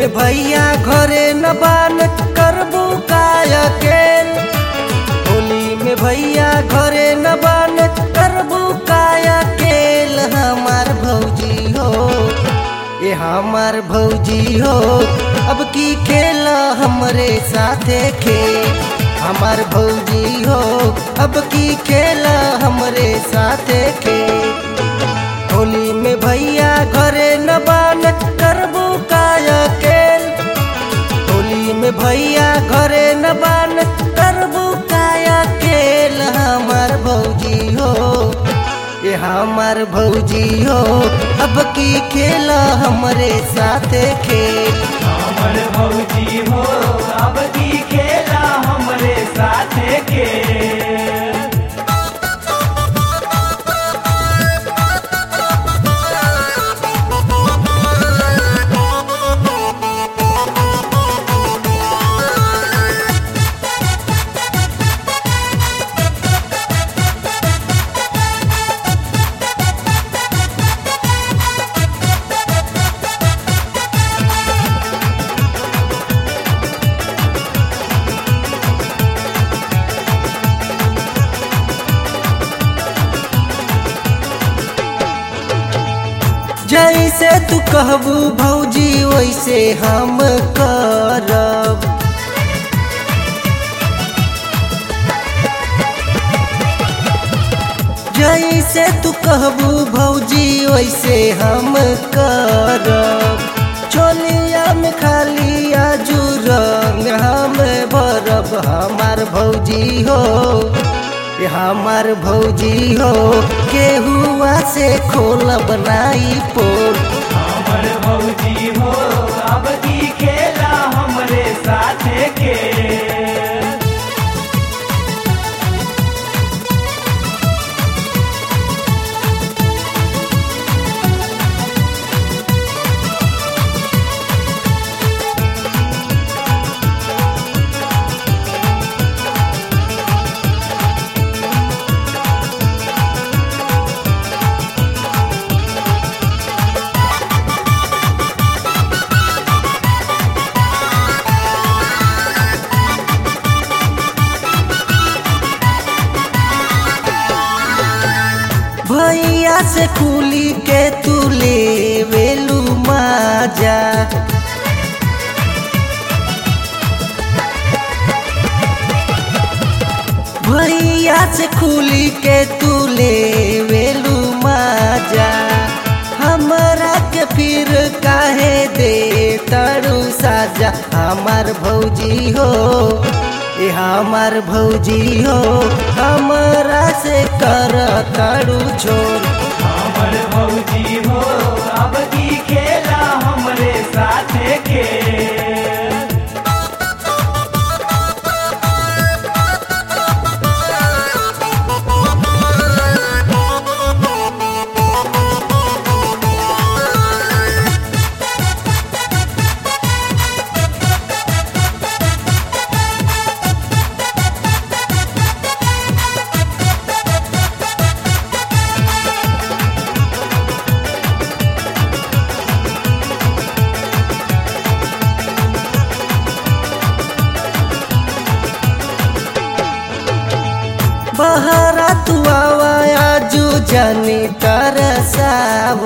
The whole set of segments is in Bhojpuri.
भैया घरे न बान करबू काय अकेल। होली में भैया घरे न बान करबू काय अकेल। हमार भौजी हो ये हमार भौजी हो अब की खेल हमरे साथे खेल। हमार भौजी हो अब की खेल हमरे साथे खेल। होली में भैया घरे न बान करबू काय अकेल। होली में भैया घरे न बान करबू काय अकेल। हमार भौजी हो ये हमार भौजी हो अब की खेल हमरे साथे खेल। हमर भौजी हो अब की खेला हमरे साथे खेल। जैसे तू कहबू भौजी वैसे हम करब। जैसे तू कहबू भौजी वैसे हम करब। चोलिया में खाली आजू रंग हम भरब। हमार भौजी हो ये हमार भौजी हो केहुआ से खोलब नाई पोल। हमर भौजी हो अब की खेला हमरे साथे खेल। भैया से खुली के तू ले वेलू माजा। भैया से खुली के तू ले वेलू माजा। हमारा के फिर काहे दे तड़ू साजा। हमार भौजी हो ये हमार भौजी हो हमारा से कर तड़ू छोड़। हमर भौजी हो अब की खेला हमरे साथे खेल। बहरा तू आवाया जू जानी तरसाव।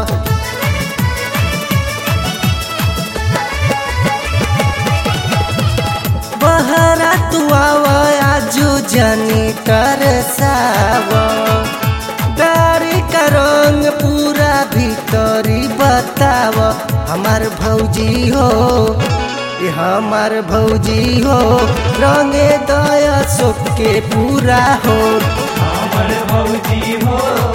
बहरा तू आवाया जू जानी तरसाव। गाड़ी का रंग पूरा भीतरी बताव। हमार भौजी हो ये हमार भौजी हो रंगे दया सुख के पूरा हो। हमर भौजी हो